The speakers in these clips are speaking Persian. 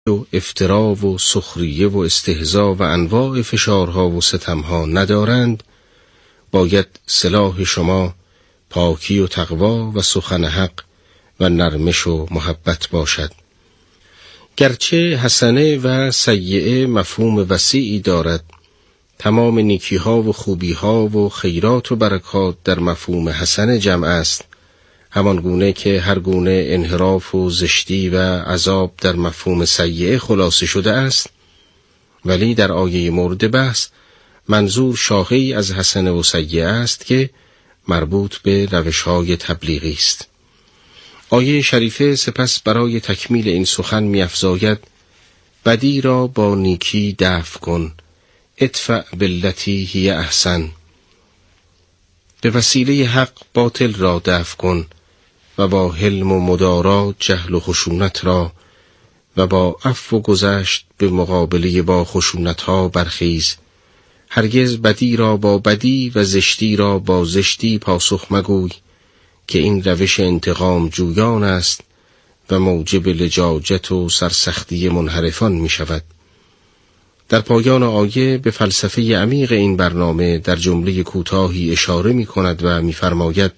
و افترا و سخریه و استهزا و انواع فشارها و ستمها ندارند، باید سلاح شما پاکی و تقوا و سخن حق و نرمش و محبت باشد. گرچه حسنه و سیئه مفهوم وسیعی دارد، تمام نیکیها و خوبیها و خیرات و برکات در مفهوم حسنه جمع است، همان گونه که هر گونه انحراف و زشتی و عذاب در مفهوم سیئه خلاصه شده است. ولی در آیه مورد بحث منظور شاخه‌ای از حسنه و سیئه است که مربوط به روش‌های تبلیغی است. آیه شریفه سپس برای تکمیل این سخن می‌افزاید: بدی را با نیکی دفع کن، ادفع باللتی هی احسن. به وسیله حق باطل را دفع کن و با حلم و مدارات جهل و خشونت را، و با عفو و گذشت به مقابله با خشونت‌ها برخیز. هرگز بدی را با بدی و زشتی را با زشتی پاسخ مگوی که این روش انتقام جویان است و موجب لجاجت و سرسختی منحرفان می شود. در پایان آیه به فلسفه عمیق این برنامه در جمله کوتاهی اشاره می کند و می فرماید: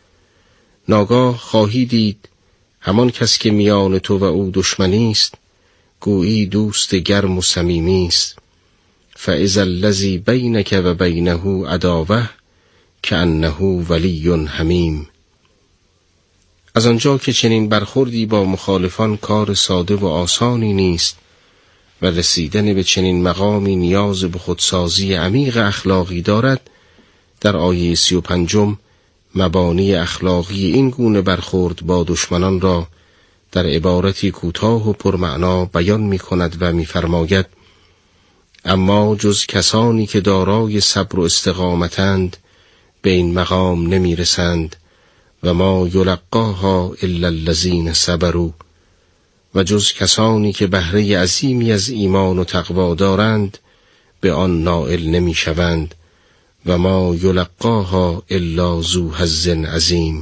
ناگاه خواهی دید همان کس که میان تو و او دشمنی است، گویی دوست گرم و صمیمی است. فاذا الذی بینک و بینه عداوه کأنه ولی حمیم. از آنجا که چنین برخوردی با مخالفان کار ساده و آسانی نیست و رسیدن به چنین مقامی نیاز به خودسازی عمیق اخلاقی دارد، در آیه 35 مبانی اخلاقی این گونه برخورد با دشمنان را در عبارتی کوتاه و پرمعنا بیان می کند و می فرماید: اما جز کسانی که دارای صبر و استقامتند به این مقام نمی رسند و ما یلقاها الا الذین صبروا، و جز کسانی که بهره عظیمی از ایمان و تقوا دارند به آن نائل نمی شوند و ما یلقاها الا ذو حظ عظیم.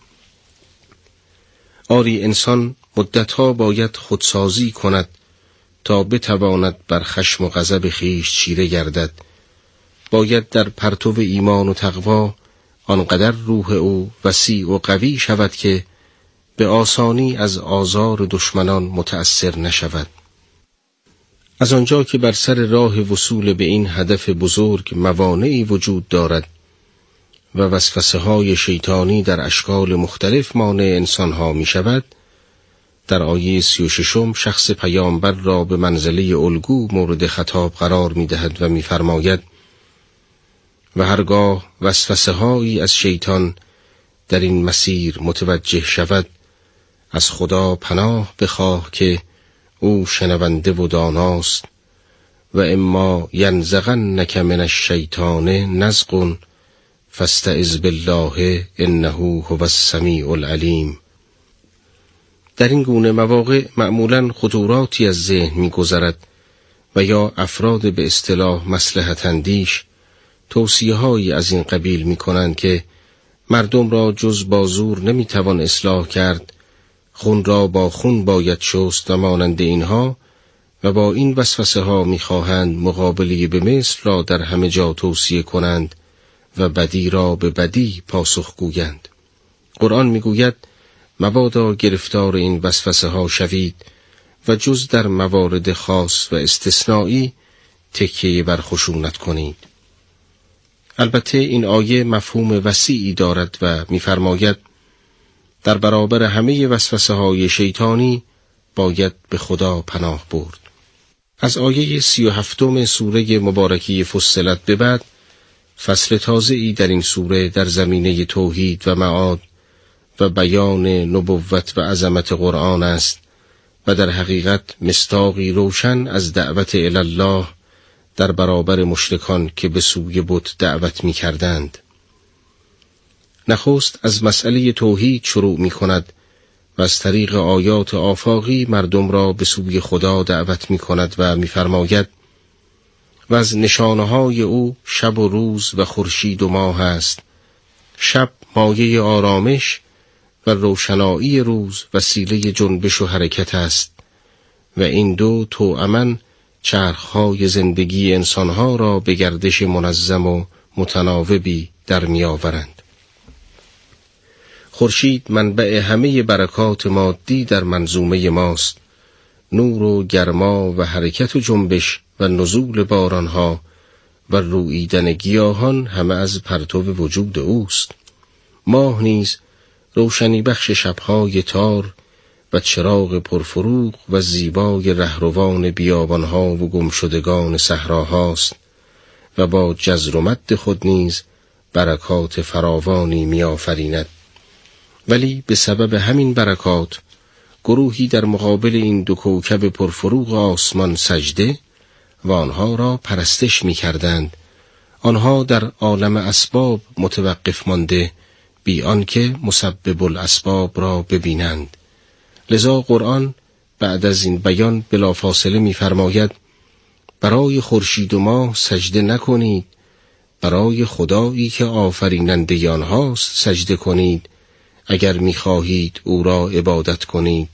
آری انسان مدتها باید خودسازی کند تا بتواند بر خشم و غضب خویش چیره گردد. باید در پرتو ایمان و تقوا آنقدر روح او وسیع و قوی شود که به آسانی از آزار دشمنان متأثر نشود. از آنجا که بر سر راه وصول به این هدف بزرگ موانعی وجود دارد و وسوسه‌های شیطانی در اشکال مختلف مانع انسانها می شود، در آیه 36 شخص پیامبر را به منزله الگو مورد خطاب قرار می دهد و می فرماید: و هرگاه وسوسه‌هایی از شیطان در این مسیر متوجه شود، از خدا پناه بخواه که او شنونده و داناست. و اما ینزغنک من الشیطان نزغ فاستعذ بالله انه هو السمیع العلیم. در این گونه مواقع معمولاً خطوراتی از ذهن می‌گذرد و یا افراد به اصطلاح مصلحت اندیش توصیه‌هایی از این قبیل می‌کنند که مردم را جز با زور نمی‌توان اصلاح کرد، خون را با خون باید شست و مانند اینها، و با این وسوسه‌ها می‌خواهند مقابله به مثل را در همه جا توصیه کنند و بدی را به بدی پاسخ گویند. قرآن می‌گوید مبادا گرفتار این وسوسه‌ها شوید و جز در موارد خاص و استثنایی تکیه بر خشونت کنید. البته این آیه مفهوم وسیعی دارد و می‌فرماید در برابر همه وسوسه‌های شیطانی باید به خدا پناه برد. از آیه 37 سوره مبارکه فصلت به بعد فصل تازه‌ای در این سوره در زمینه توحید و معاد و بیان نبوت و عظمت قرآن است و در حقیقت مصداقی روشن از دعوت الی الله در برابر مشرکان که به سوی بت دعوت می کردند. نخست از مسئله توحید شروع می کند و از طریق آیات آفاقی مردم را به سوی خدا دعوت می کند و می فرماید و از نشانه‌های او شب و روز و خورشید و ماه است. شب مایه آرامش و روشنایی روز وسیله جنبش و حرکت است و این دو توأماً چرخهای زندگی انسانها را به گردش منظم و متناوبی در می آورند. خورشید منبع همه برکات مادی در منظومه ماست. نور و گرما و حرکت و جنبش و نزول بارانها و روییدن گیاهان همه از پرتو وجود اوست. ماه نیز روشنی بخش شبهای تار و چراغ پرفروغ و زیبای رهروان بیابانها و گمشدگان صحراهاست و با جزر و مد خود نیز برکات فراوانی می آفریند. ولی به سبب همین برکات گروهی در مقابل این دو کوکب پرفروغ آسمان سجده و آنها را پرستش می کردند. آنها در عالم اسباب متوقف مانده بی آنکه مسبب الاسباب را ببینند. لذا قرآن بعد از این بیان بلافاصله می‌فرماید برای خورشید و ماه سجده نکنید، برای خدایی که آفریننده آنهاست سجده کنید اگر می‌خواهید او را عبادت کنید.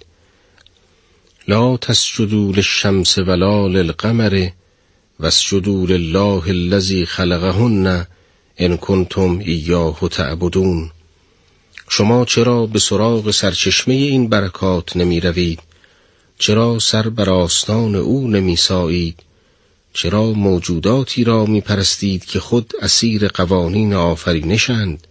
لا تسجدوا للشمس ولا للقمر واسجدوا لله الذی خلقهن ان کنتم ایاه تعبدون. شما چرا به سراغ سرچشمه این برکات نمی روید؟ چرا سر بر آستان او نمی سایید؟ چرا موجوداتی را می پرستید که خود اسیر قوانین آفرینشند؟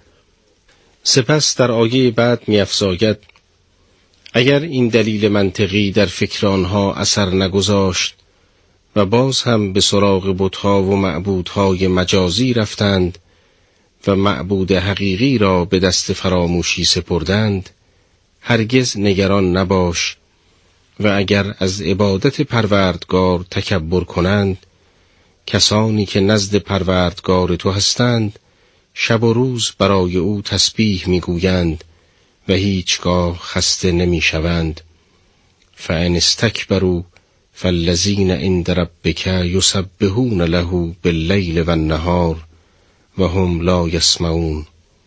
سپس در آیه بعد می افزاید اگر این دلیل منطقی در فکر آنها اثر نگذاشت و باز هم به سراغ بت‌ها و معبودهای مجازی رفتند و معبود حقیقی را به دست فراموشی سپردند، هرگز نگران نباش و اگر از عبادت پروردگار تکبر کنند، کسانی که نزد پروردگار تو هستند شب و روز برای او تسبیح میگویند و هیچگاه خسته نمیشوند. فان استکبروا فالذین عند ربک یسبحون له باللیل والنهار و هم لا یسمعون.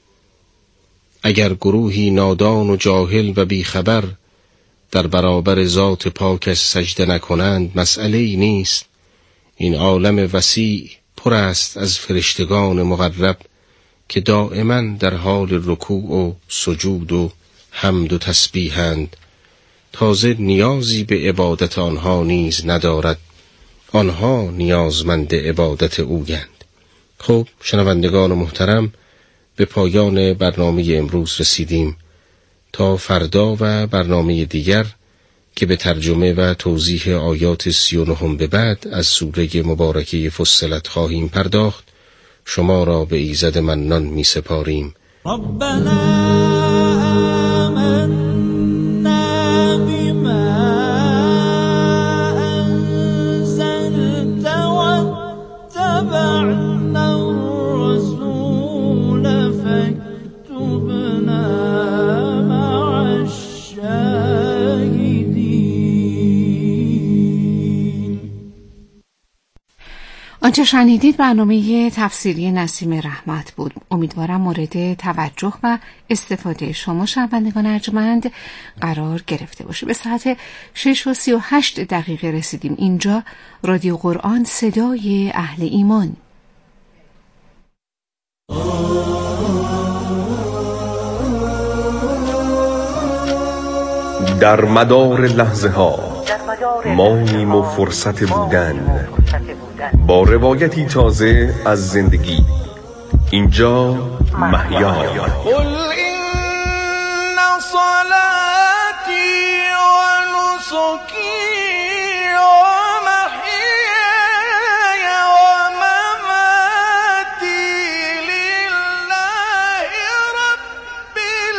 اگر گروهی نادان و جاهل و بیخبر در برابر ذات پاکش سجده نکنند مسئله‌ای نیست. این عالم وسیع پر است از فرشتگان مقرب که دائما در حال رکوع و سجود و حمد و تسبیحند. تازه نیازی به عبادت آنها نیز ندارد، آنها نیازمند عبادت اویند. خب شنوندگان محترم، به پایان برنامه امروز رسیدیم. تا فردا و برنامه دیگر که به ترجمه و توضیح آیات 39 به بعد از سوره مبارکه فصلت خواهیم پرداخت، شما را به ایزد منان می سپاریم. آنچه شنیدید برنامه تفسیری نسیم رحمت بود. امیدوارم مورد توجه و استفاده شما شنوندگان ارجمند قرار گرفته باشه. به ساعت 6:38 رسیدیم. اینجا رادیو قرآن، صدای اهل ایمان. در مدار لحظه ها ماییم و فرصت بودن با روایتی تازه از زندگی. اینجا محیا. قل این صلاتی و نسکی و محیای و مماتی لله رب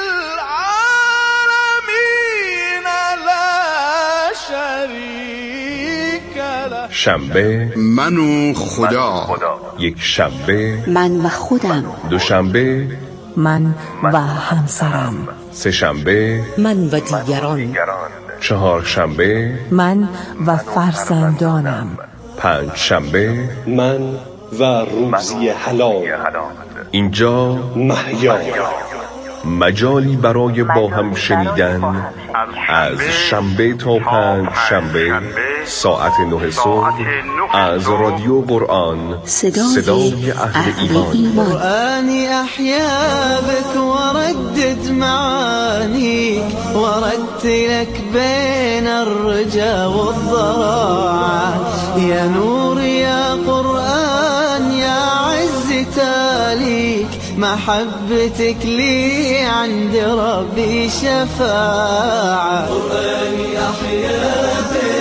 العالمین لا شریک له. شنبه من و خدا، یک شنبه من و خودم، دوشنبه من و همسرم، سه شنبه من و دیگران، چهار شنبه من و فرزندانم، پنج شنبه من و روزی حلال. اینجا محیا. مجالی برای با هم شنیدن از شنبه تا پنج شنبه ساعت 9 صبح از رادیو قرآن صدای اهل ایمان. قرآني أحيا بك وردد معانيك ورتلك بين الرجا والضراعة يا نور يا قرآن يا عز تاليك محبتك لي عند ربي شفاعة. قرآني أحيا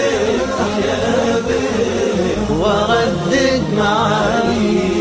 بك وردد معانيك.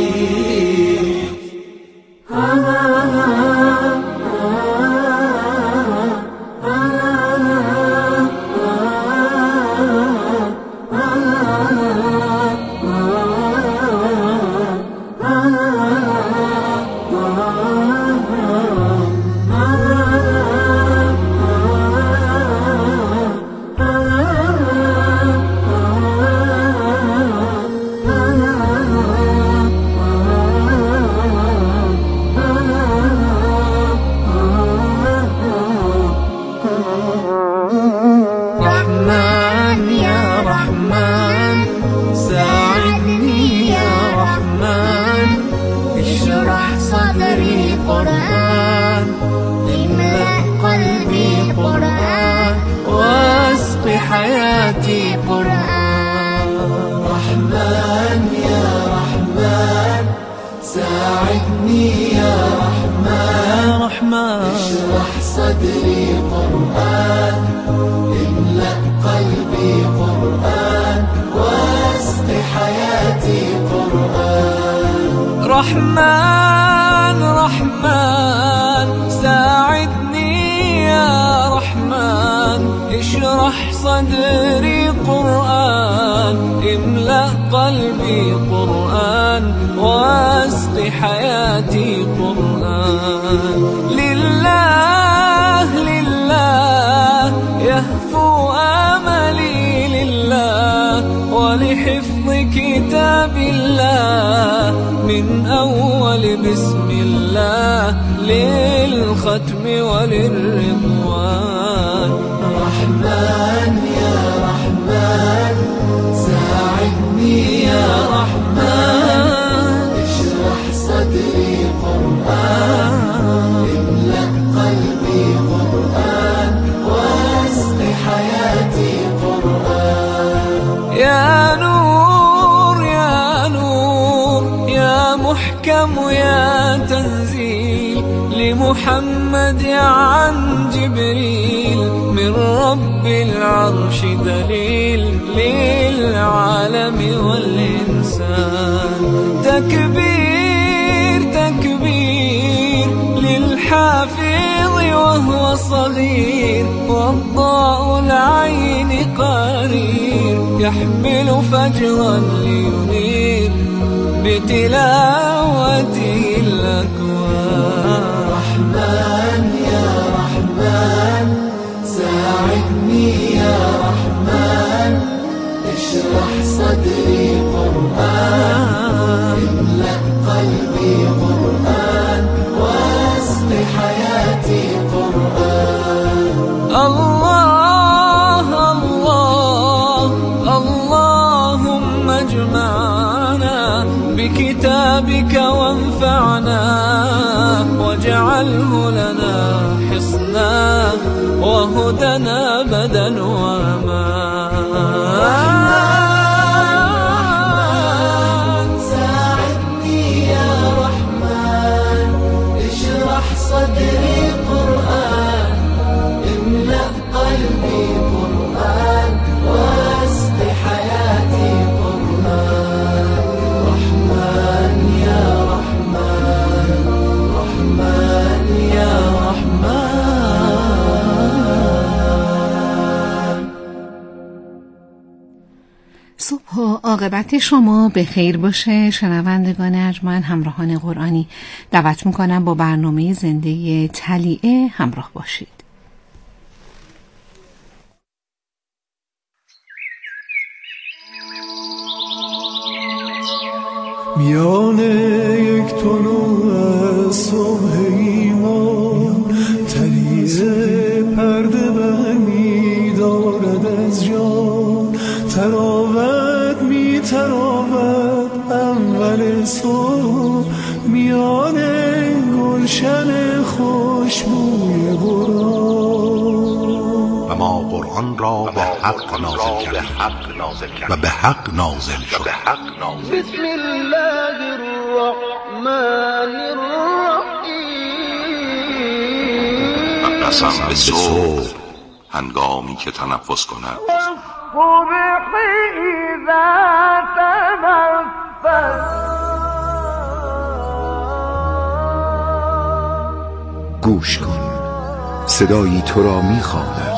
حياتي قرآن. رحمن يا رحمن ساعدني يا رحمن اشرح صدري قرآن املأ قلبي قرآن واسق حياتي قرآن. رحمن رحمن ساعدني يا رحمن اشرح صدري قرآن املأ قلبي قرآن واسق حياتي قرآن. لله لله يهفو آملي لله ولحفظ كتاب الله من أول بسم الله للختم وللرضوان. رحمن يا رحمن ساعدني يا رحمن اشرح صدري قرآن املأ قلبي قرآن واسق حياتي قرآن. يا نور يا نور يا محكم يا تنزيل لمحمد عن جبريل من رب العرش دليل للعالم والإنسان. تكبير تكبير للحافظ وهو صغير والضاء العين قرير يحمل فجرا لينير بتلاوته الأكوان. رحمن يا رحمن ساعدني يا رحمن اشرح صدري قرآن املأ قلبي قرآن واسق حياتي قرآن. الله الله اللهم اجمعنا بكتابك وانفعنا واجعله لنا حصنا وهدنا أبدا وأمان. ساعدني يا رحمن اشرح صدري قرآن املأ قلبي قرآن واسق حياتي قرآن. رحمن يا رحمن رحمن يا رحمن. صبح و عاقبت شما به خیر باشه شنوندگان ارجمند همراهان قرآنی. دعوت میکنم با برنامه زنده طلیعه همراه باشید. میان یک طلوع صبح ایمان تراود می تراود اول صبح میان گلشن خوشبوی قرآن. و ما قرآن را به حق نازل کردیم و به حق نازل شد. بسم الله الرحمن الرحیم. قسم به صبح هنگامی که تنفس کند. گوش کن، صدایی تو را می‌خواند.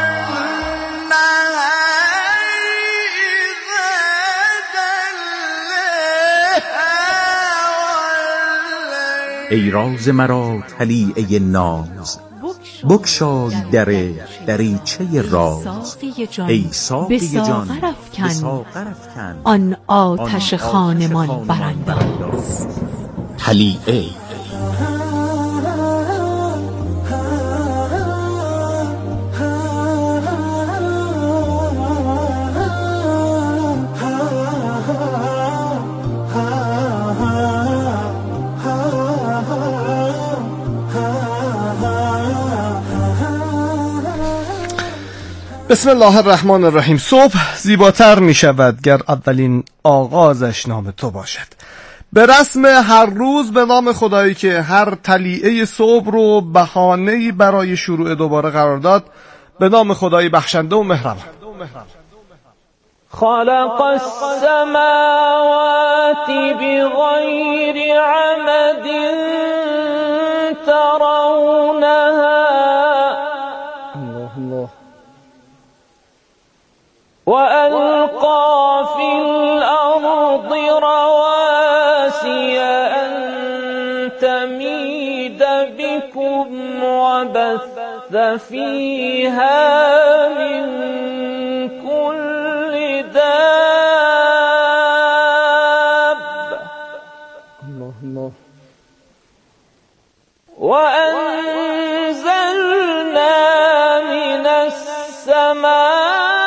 ای راز مرا طلیعه ناز، بگشای در دریچه راز. ای ساقی جان به ساغر افکن آن آتش خانمان برانداز. طلیعه. بسم الله الرحمن الرحیم. صبح زیباتر می شود گر اولین آغازش نام تو باشد. به رسم هر روز به نام خدایی که هر طلیعه صبح رو بهانه‌ای برای شروع دوباره قرار داد، به نام خدای بخشنده و مهربان. خلق السماوات بغیر عمد ترونها وألقى في الأرض رواسي أن تميد بكم وبث فيها من كل دابة وأنزلنا من السماء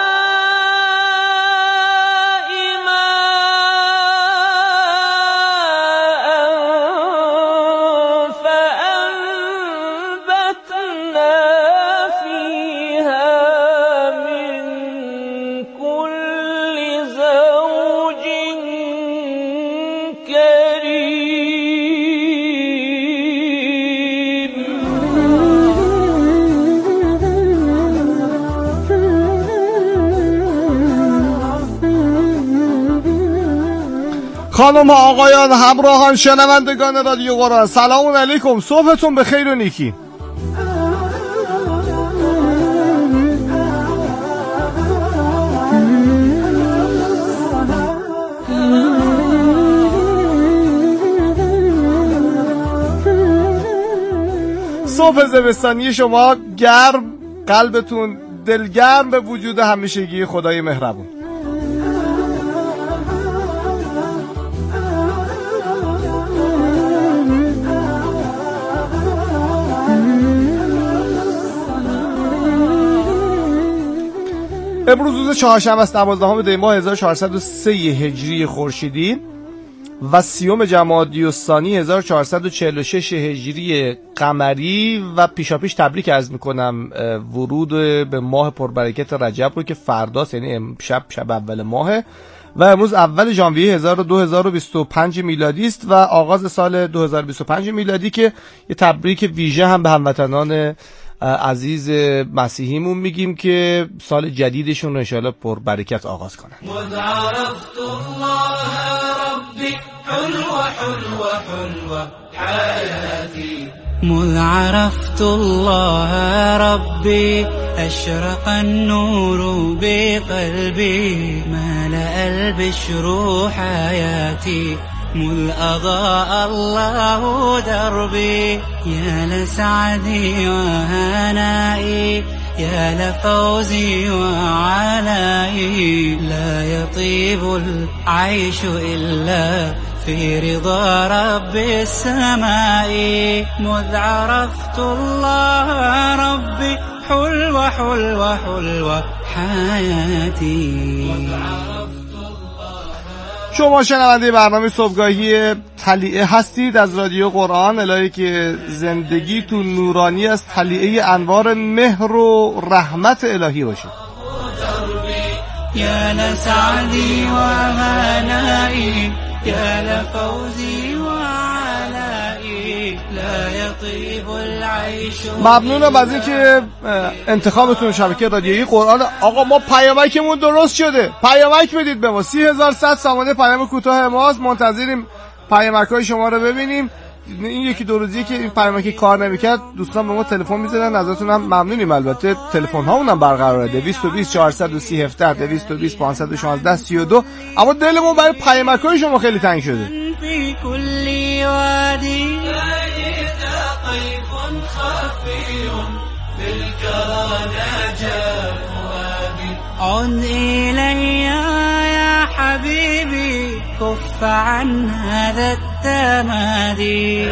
خانم و آقایان، همراهان، شنوندگان رادیو قرآن، سلام علیکم. صبحتون به خیر و نیکی. صبح زمستانی شما گرم، قلبتون دلگرم به وجود همیشگی خدای مهربون. امروز روز چهارشنبه است، 12 دی ماه 1403 هجری خورشیدی و 30 جمادی الثانی 1446 هجری قمری و پیشاپیش تبریک عرض میکنم ورود به ماه پربرکت رجب رو که فرداست، یعنی امشب شب اول ماهه و امروز اول ژانویه 2025 میلادی است و آغاز سال 2025 میلادی که یه تبریک ویژه هم به هموطنان عزیز مسیحیمون میگیم که سال جدیدشون رو انشاءالله پر برکت آغاز کنن. مذ عرفت الله ربي حلوة حلوة حلوة حياتي مذ عرفت الله ربي أشرق النور بقلبي ملأ البشر حياتي مذ أضاء الله دربي يا لسعدي وهنائي يا لفوزي وعلائي لا يطيب العيش إلا في رضا رب السماء مذ عرفت الله ربي حلوة حلوة حلوة حياتي مذ عرفت شما شنونده برنامه صبحگاهی طلیعه هستید از رادیو قرآن، الهی که زندگی تو نورانی از طلیعه انوار مهر و رحمت الهی باشه. یا لسعدی و هنایی یا لفوزی و علایی لا یطیب العیش. ممنونم از اینکه انتخابتون شبکه رادیویی قرآن. آقا ما پیامکمون درست شده، پیامک بدید به ما. 3100 سامانه پیام کوتاه ماست، منتظریم پیامک‌های شما رو ببینیم. این یکی دو روزیه که این پیامک کار نمیکرد دوستان به ما تلفن میزدن، ازتون هم ممنونیم. البته تلفن هامون هم برقراره، 220 430 17 220 516 32. اما دلمون برای پیامک‌های شما خیلی تنگ شده. فی کل وادی طیف خفی عد إلي يا حبيبي كف عن هذا التمادي.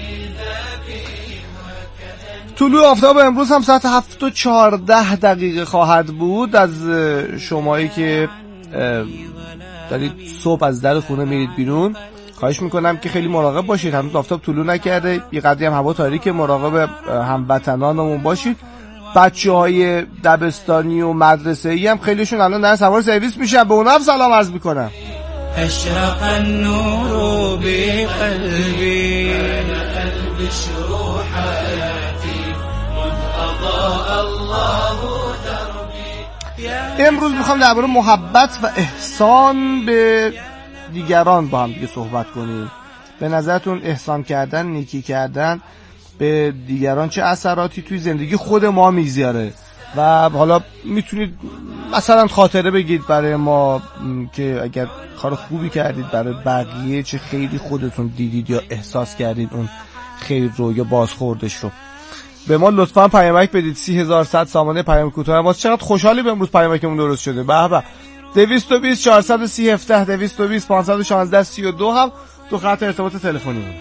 طلوع آفتاب امروز هم ساعت 7:14 خواهد بود. از شمایی که دارید صبح از در خونه میرید بیرون خواهش میکنم که خیلی مراقب باشید، هنوز آفتاب طلوع نکرده، یه قدری هم هوا تاریکه، مراقب هموطنانمون باشید. بچه‌های دبستانی و مدرسه‌ای هم خیلیشون الان دارن سوار سرویس میشن، به اونها سلام عرض میکنم. اشرق النور بقلبي قلب شروح حياتي مذ اضاء الله دربي. امروز میخوام درباره محبت و احسان به دیگران با هم دیگه صحبت کنیم. به نظرتون احسان کردن، نیکی کردن به دیگران چه اثراتی توی زندگی خود ما میذاره؟ و حالا میتونید مثلا خاطره بگید برای ما که اگر کار خوبی کردید برای بقیه چه خیلی خودتون دیدید یا احساس کردید اون خیر رو یا بازخوردش رو. به ما لطفاً پیامک بدید. 3100 سامانه پیام کوتاه ماست. چقدر خوشحالی امروز پیامکمون درست شده. به به. 220 430 17 220 516 32 هم دو خط ارتباط تلفنیمون.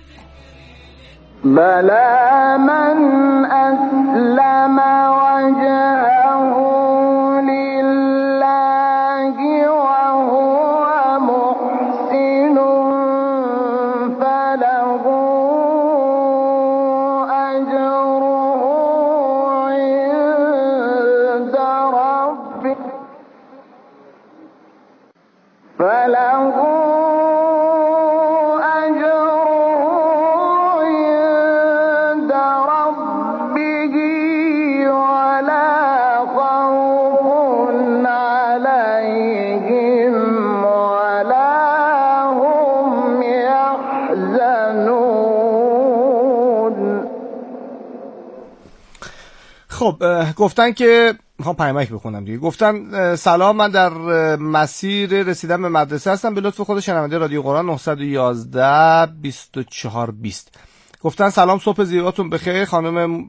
بلى من أسلم وجهه لله وهو محسن فله أجره عند ربه خب گفتن که میخوام پیامک بخونم دیگه. گفتن سلام، من در مسیر رسیدن به مدرسه هستم، به لطف خود شنونده رادیو قرآن 911 2420. گفتن سلام، صبح زیباتون بخیر. خانم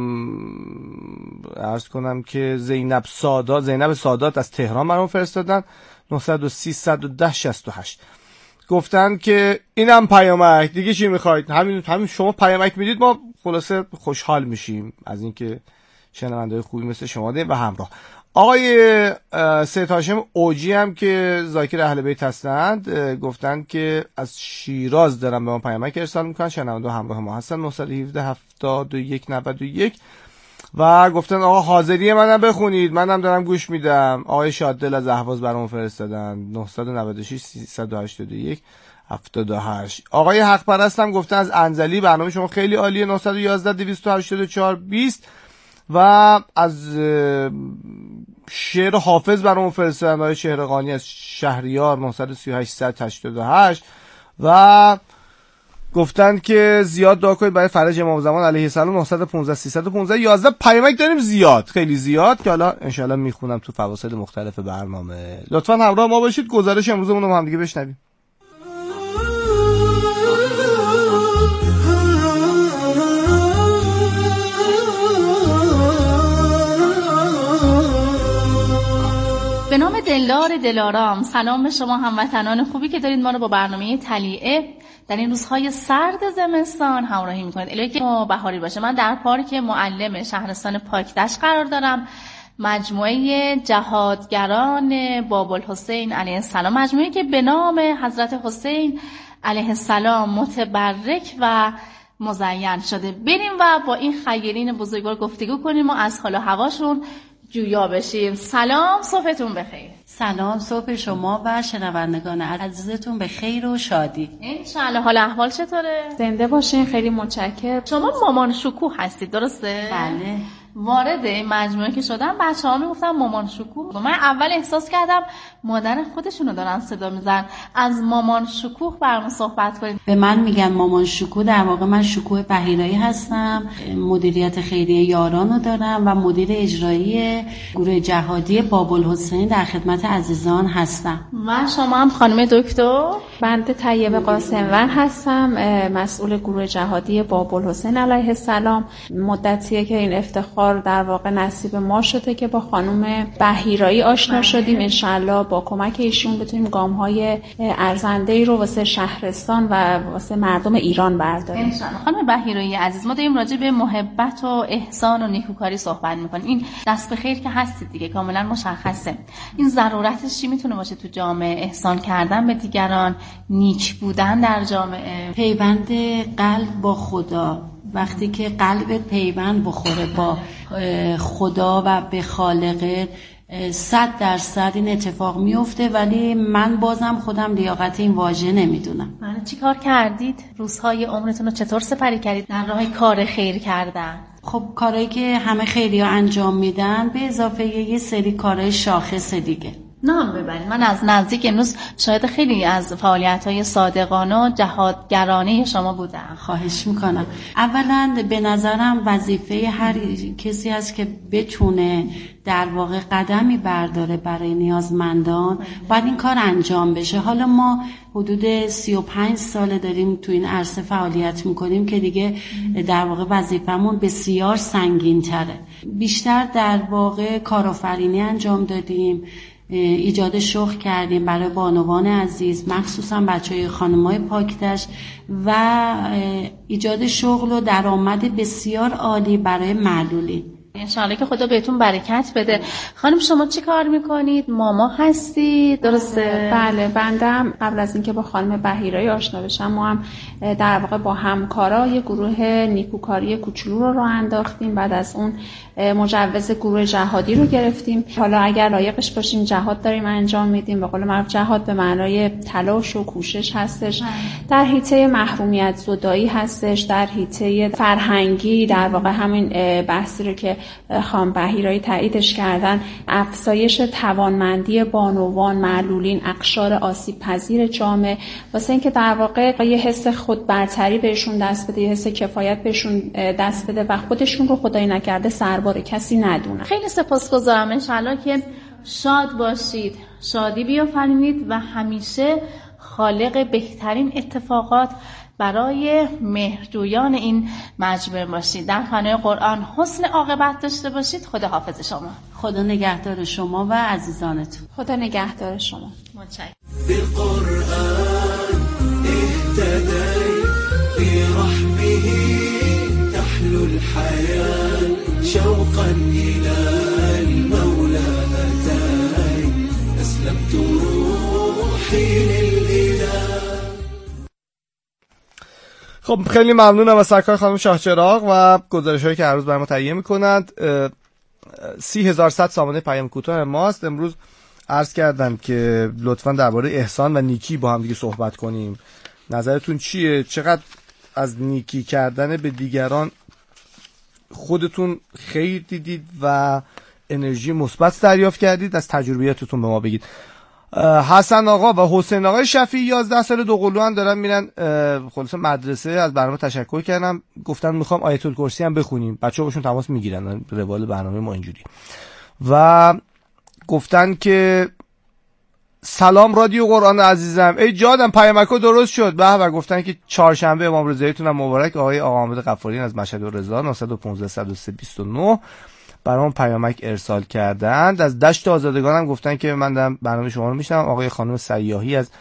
عرض کنم که زینب سادات از تهران برام فرستادن 930 110 68. گفتن که اینم پیامک دیگه، چی میخواید؟ همین شما پیامک میدید ما خلاصه خوشحال میشیم از اینکه شنونده خوبی مثل شما داریم و همراه. آقای سید هاشم اوجی هم که ذاکر اهل بیت هستند گفتن که از شیراز دارن به ما پیامک ارسال میکنن، شنونده همراه ما هستن 917 71 91 و گفتن آقا حاضری منم بخونید، منم دارم گوش میدم. آقای شاددل از اهواز برام فرستادن 996 381 78. آقای حق پرست هم گفتن از انزلی برنامه شما خیلی عالیه 911 284 20 و از شعر حافظ برام فرستادن آقای شهرقانی از شهریار 938 188 و گفتن که زیاد دعا کنید برای فرج امام زمان علیه السلام 915 315 11. پیامک داریم زیاد، خیلی زیاد که حالا انشالله میخونم تو فواصل مختلف برنامه. لطفاً همراه ما باشید، گزارش امروزمون رو هم دیگه بشنویم. به نام دلدار دلارام، سلام به شما هموطنان خوبی که دارید ما رو با برنامه طلیعه در این روزهای سرد زمستان همراهی میکنید. الهی که بهاری باشه. من در پارک معلم شهرستان پاکدشت قرار دارم مجموعه جهادگران باب الحسین علیه السلام، مجموعه که به نام حضرت حسین علیه السلام متبرک و مزین شده. بریم و با این خیرین بزرگوار گفتگو کنیم و از حال و هواشون جویا بشیم. سلام، صبحتون بخیر. سلام، صبح شما و شنوندگان عزیزتون به خیر و شادی. انشالله. حال احوال چطوره؟ زنده باشین. خیلی متشکرم. شما مامان شکوه هستید درسته؟ بله. وارد این مجموعه که شدم بچه‌ها میگفتن مامان شکوه. من اول احساس کردم مادر خودشونو دارن صدا میزنن. از مامان شکوه برام صحبت کنید. به من میگن مامان شکوه، در واقع من شکوه بهیرایی هستم، مدیریت خیریه یارانو دارم و مدیر اجرایی گروه جهادی باب الحسین در خدمت عزیزان هستم. و شما هم خانم دکتر؟ بنده طیبه قاسمور هستم، مسئول گروه جهادی باب الحسین علیه السلام. مدتیه که این افتخار در واقع نصیب ما شده که با خانم بهیرایی آشنا شدیم. انشالله با کمک ایشون بتونیم گام‌های ارزنده‌ای رو واسه شهرستان و واسه مردم ایران برداریم. انشالله. خانم بهیرایی عزیز، ما داریم راجع به محبت و احسان و نیکوکاری صحبت می‌کنیم. این دست به خیر که هستید دیگه، کاملا مشخصه. این ضرورتش چی میتونه باشه تو جامعه؟ احسان کردن به دیگران، نیک بودن در جامعه، پیوند قلب با خدا. وقتی که قلبت پیوند بخوره با خدا و به خالق، 100% این اتفاق میفته. ولی من بازم خودم لیاقت این واژه نمیدونم. چی کار کردید؟ روزهای عمرتون رو چطور سپری کردید در راه کار خیر کردن؟ خب کارهایی که همه خیریا انجام میدن به اضافه یه سری کارهای شاخص دیگه. نام ببرید. من از نزدیک امروز شاهد خیلی از فعالیت‌های صادقانه و جهادگرانه شما بودم. خواهش میکنم. اولا به نظرم وظیفه هر کسی هست که بتونه در واقع قدمی برداره برای نیازمندان، باید این کار انجام بشه. حالا ما حدود 35 ساله داریم تو این عرصه فعالیت میکنیم که دیگه در واقع وظیفمون بسیار سنگین تره. بیشتر در واقع کارآفرینی انجام دادیم، ایجاد شغل کردیم برای بانوان عزیز، مخصوصا بچهای خانمای پاکدشت، و ایجاد شغل و درآمد بسیار عالی برای معلولین. انشالله که خدا بهتون برکت بده. خانم شما چی کار میکنید؟ ماما هستی درسته؟ بله، بندم قبل از اینکه با خانم بهیرایی آشنا بشم، ما هم در واقع با همکارا یه گروه نیکوکاری کوچولو رو راه انداختیم. بعد از اون مجوز گروه جهادی رو گرفتیم. حالا اگر لایقش باشیم جهاد داریم انجام میدیم. به قول معروف جهاد به معنای تلاش و کوشش هستش. در حیطه محرومیت زدایی هستش، در حیطه فرهنگی در واقع همین بحثی رو که خانم بهیرایی تاییدش کردن، افزایش توانمندی بانوان، معلولین، اقشار آسیب پذیر جامعه، واسه اینکه در واقع یه حس خود برتری بهشون دست بده، یه حس کفایت بهشون دست بده و خودشون رو خدای نکرده سربار کسی ندونن. خیلی سپاسگزارم. انشالله که شاد باشید، شادی بیافرینید و همیشه خالق بهترین اتفاقات برای مهرجویان این مجموعه باشید. در خانه قرآن حسن عاقبت داشته باشید. خدا حافظ شما. خدا نگهدار شما و عزیزانتون. خدا نگهدار شما. متشکرم. بالقرآن اهتدي برحمه تحلو الحياة شوقا إلى المولى أتاي أسلمت روحي للإله. خب خیلی ممنونم از سرکار خانم شاهچراغ و گزارش‌هایی که هر روز برای ما تهیه می‌کنند. 30100 سامانه پیام کوتاه ماست. امروز عرض کردم که لطفاً درباره احسان و نیکی با هم دیگه صحبت کنیم. نظرتون چیه؟ چقدر از نیکی کردن به دیگران خودتون خیر دیدید و انرژی مثبت دریافت کردید؟ از تجربیاتتون به ما بگید. حسن آقا و حسین آقای شفیعی 11 سال دوقلوان دارن میرن خلاص مدرسه. از برنامه تشکر کردم، گفتن میخوام آیت الکرسی هم بخونیم. بچه‌ها باشون تماس میگیرن، روال برنامه ما اینجوری. و گفتن که سلام رادیو قرآن عزیزم، ای جادم پیامکو درست شد به. و گفتن که چهارشنبه امام رضاییتون هم مبارک. آقای آقا حامد غفاری از مشهد الرضا 915 103 29 برام پیامک ارسال کردند. از دشت آزادگان هم گفتن که من دارم برنامه شما رو میشنم. آقای خانم سیاحی از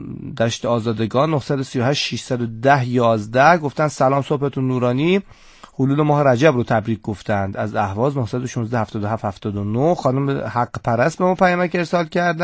دشت آزادگان 938 610 11 گفتن سلام صبحتون نورانی. حلول ماه رجب رو تبریک گفتند. از اهواز 916 77 79 خانم حق پرست به ما پیامک ارسال کردن.